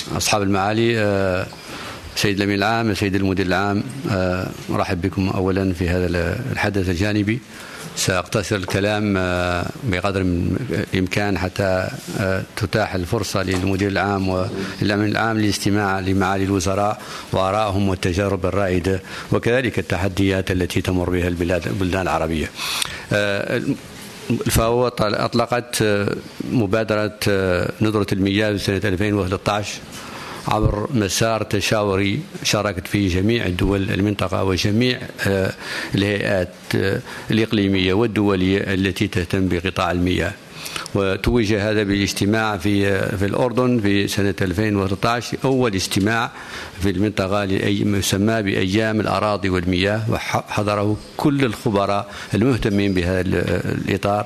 أصحاب المعالي، سيد الأمين العام، سيد المدير العام، أرحب بكم أولا في هذا الحدث الجانبي. سأقتصر الكلام بقدر الإمكان حتى تتاح الفرصة للمدير العام والأمين العام للاستماع لمعالي الوزراء وآرائهم والتجارب الرائدة وكذلك التحديات التي تمر بها البلدان العربية. الفاو أطلقت مبادرة ندرة المياه سنة 2013 عبر مسار تشاوري شاركت فيه جميع الدول المنطقة وجميع الهيئات الإقليمية والدولية التي تهتم بقطاع المياه. وتوج هذا بالاجتماع في الأردن في سنة 2013، أول اجتماع في المنطقة يسمى بأيام الأراضي والمياه، وحضره كل الخبراء المهتمين بهذا الإطار،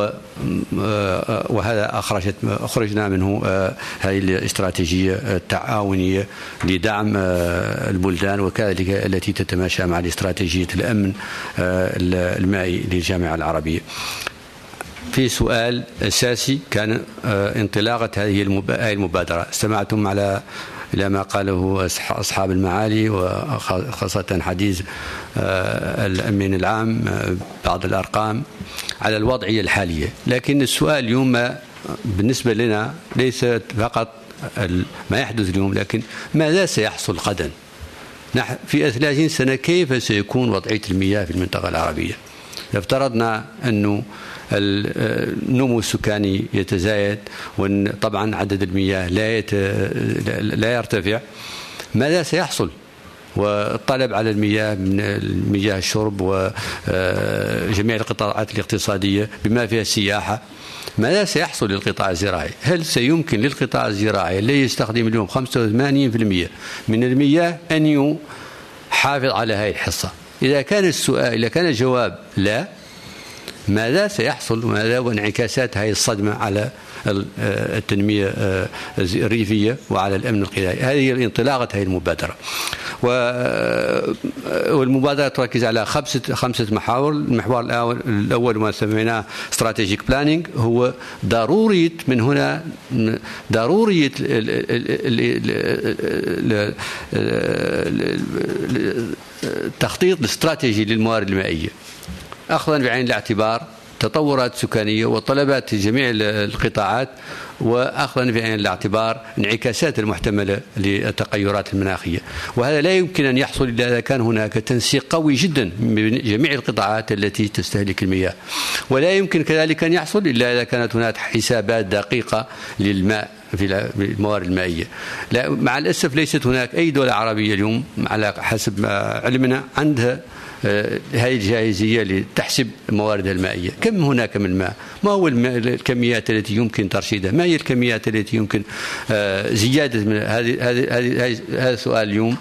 وهذا أخرجنا منه هذه الاستراتيجية التعاونية لدعم البلدان وكذلك التي تتماشى مع استراتيجية الأمن المائي للجامعة العربية. في سؤال أساسي كان انطلاقة هذه المبادرة. استمعتم إلى ما قاله أصحاب المعالي وخاصة حديث الأمين العام بعض الأرقام على الوضعية الحالية، لكن السؤال اليوم بالنسبة لنا ليس فقط ما يحدث اليوم، لكن ماذا سيحصل غدا؟ في 30 سنة كيف سيكون وضعية المياه في المنطقة العربية؟ افترضنا أنه النمو السكاني يتزايد وطبعا عدد المياه لا يرتفع، ماذا سيحصل؟ والطلب على المياه من المياه الشرب وجميع القطاعات الاقتصادية بما فيها السياحة، ماذا سيحصل للقطاع الزراعي؟ هل سيمكن للقطاع الزراعي الذي يستخدم اليوم 85% من المياه أن يحافظ على هذه الحصة؟ إذا كان الجواب لا، ماذا سيحصل وماذا وانعكاسات هذه الصدمة على التنمية الريفية وعلى الأمن الغذائي؟ هذه انطلاقة هذه المبادرة. والمبادرة تركز على خمسة محاور. المحور الأول ما سميناه استراتيجيك بلانينج، هو ضرورية من هنا ضرورية التخطيط الاستراتيجي للموارد المائية، أخذا بعين الاعتبار تطورات سكانية وطلبات جميع القطاعات، وأخذا بعين الاعتبار انعكاسات المحتملة للتغيرات المناخية. وهذا لا يمكن أن يحصل إلا إذا كان هناك تنسيق قوي جدا من جميع القطاعات التي تستهلك المياه، ولا يمكن كذلك أن يحصل إلا إذا كانت هناك حسابات دقيقة للماء في الموارد المائية. لا، مع الأسف ليست هناك أي دولة عربية اليوم على حسب علمنا عندها هذه الجاهزية لتحسب مواردها المائية. كم هناك من الماء؟ ما هو الكميات التي يمكن ترشيدها؟ ما هي الكميات التي يمكن زيادة من هذا السؤال اليوم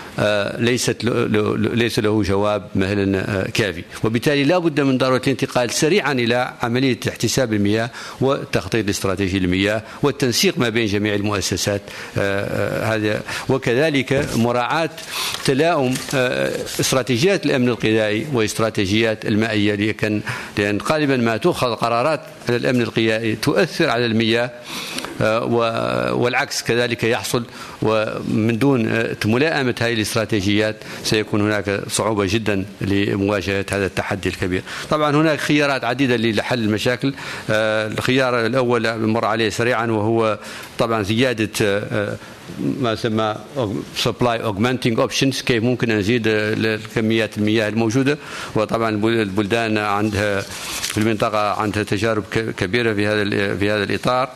ليس له جواب مثلا كافي، وبالتالي لا بد من ضرورة الانتقال سريعا إلى عملية احتساب المياه والتخطيط الاستراتيجي للمياه والتنسيق ما بين جميع المؤسسات، هذا وكذلك مراعاة تلاؤم استراتيجيات الأمن الغذائي واستراتيجيات المائية، لأن غالبا ما تؤخذ قرارات على الأمن الغذائي تؤثر على المياه والعكس كذلك يحصل، ومن دون ملائمة هذه الاستراتيجيات سيكون هناك صعوبة جدا لمواجهة هذا التحدي الكبير. طبعا هناك خيارات عديدة لحل المشاكل. الخيار الأول مر عليه سريعا، وهو طبعا زيادة ما يسمى supply augmenting options، كيف ممكن أن نزيد كميات المياه الموجودة. وطبعا البلدان عندها في المنطقة عندها تجارب كبيرة في هذا الإطار،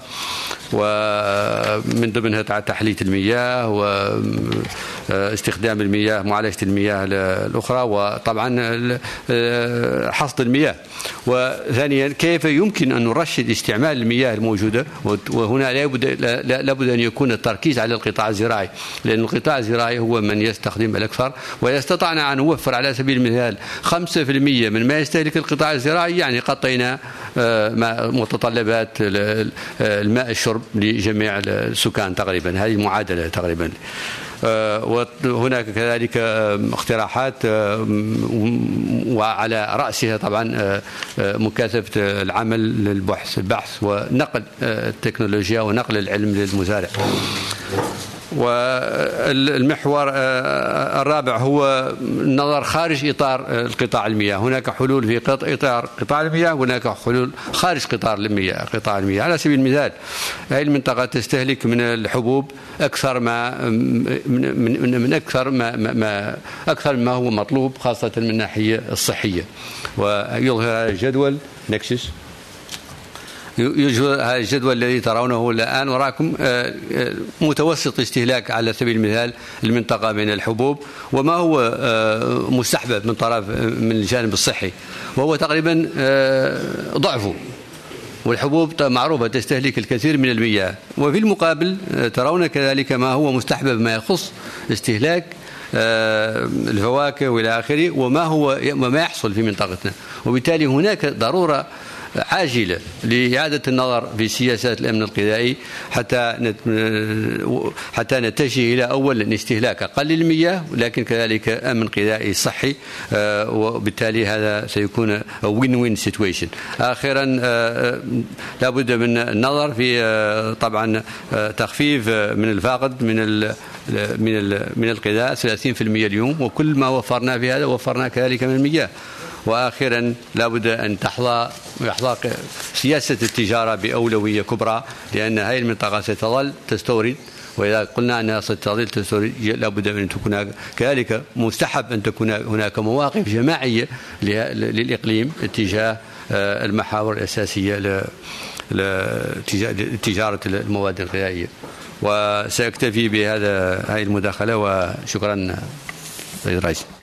ومن ضمنها تحلية المياه واستخدام المياه، معالجة المياه الأخرى، وطبعا حصد المياه. وثانيا كيف يمكن أن نرشد استعمال المياه الموجودة، وهنا لابد أن يكون التركيز على القطاع الزراعي، لأن القطاع الزراعي هو من يستخدم الأكثر. وإذا استطعنا أن نوفر على سبيل المثال 5% من ما يستهلك القطاع الزراعي، يعني غطينا متطلبات الماء الشرب لجميع السكان تقريبا. هذه المعادلة تقريبا. وهناك كذلك اقتراحات وعلى رأسها طبعا مكثفة العمل للبحث ونقل التكنولوجيا ونقل العلم للمزارع. والمحور الرابع هو النظر خارج إطار قطاع المياه. هناك حلول في إطار قطاع المياه، وهناك حلول خارج قطاع المياه. على سبيل المثال هذه المنطقة تستهلك من الحبوب أكثر من أكثر ما هو مطلوب، خاصة من الناحية الصحية. ويظهر هذا الجدول نكسس، يظهر هذا الجدول الذي ترونه الآن وراكم متوسط استهلاك على سبيل المثال المنطقة من الحبوب، وما هو مستحبب من الجانب الصحي، وهو تقريبا ضعفه. والحبوب معروفة تستهلك الكثير من المياه. وفي المقابل ترون كذلك ما هو مستحبب ما يخص استهلاك الفواكه والى اخره، وما يحصل في منطقتنا. وبالتالي هناك ضرورة عاجلة لإعادة النظر في سياسات الأمن الغذائي حتى نتجه إلى أولا استهلاك أقل المياه، لكن كذلك أمن غذائي صحي، وبالتالي هذا سيكون win-win situation. آخرا لابد من النظر في طبعا تخفيف من الفاقد من الغذاء 30% اليوم، وكل ما وفرنا في هذا وفرنا كذلك من المياه. وآخرا لابد أن تحظى سياسة التجارة بأولوية كبرى، لأن هذه المنطقة ستظل تستورد، وإذا قلنا أنها ستظل تستورد لابد أن تكون كذلك مستحب أن تكون هناك مواقف جماعية للإقليم اتجاه المحاور الأساسية لتجارة المواد الغذائية. وسأكتفي بهذه المداخلة، وشكرا سيد الرئيس.